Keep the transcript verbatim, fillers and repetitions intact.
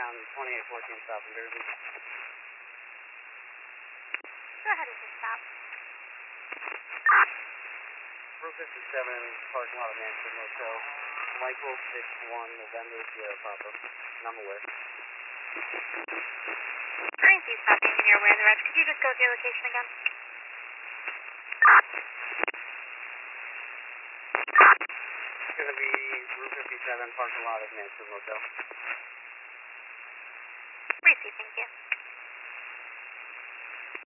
Town, twenty-eight fourteen South in Jersey. Go ahead with your stop. Route fifty-seven, parking lot of Mansfield Motel. Michael six one November Sierra Papa. And I'm aware. Green Sea stopping and you're aware of the rest. Could you just go to your location again? It's going to be Route fifty-seven, parking lot of Mansfield Motel. Receive, thank you.